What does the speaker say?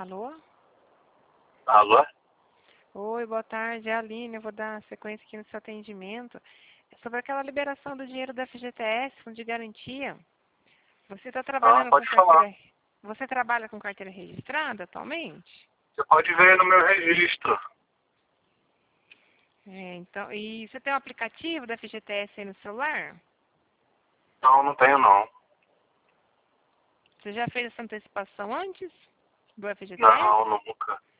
Alô? Alô? Oi, boa tarde, é a Aline. Eu vou dar sequência aqui no seu atendimento. É sobre aquela liberação do dinheiro da FGTS, fundo de garantia. Você está trabalhando com Pode falar. carteira... Você trabalha com carteira registrada atualmente? Você pode ver aí no meu registro. Então, e você tem um aplicativo da FGTS aí no celular? Não, não tenho não. Você já fez essa antecipação antes do FGTS? Não, nunca.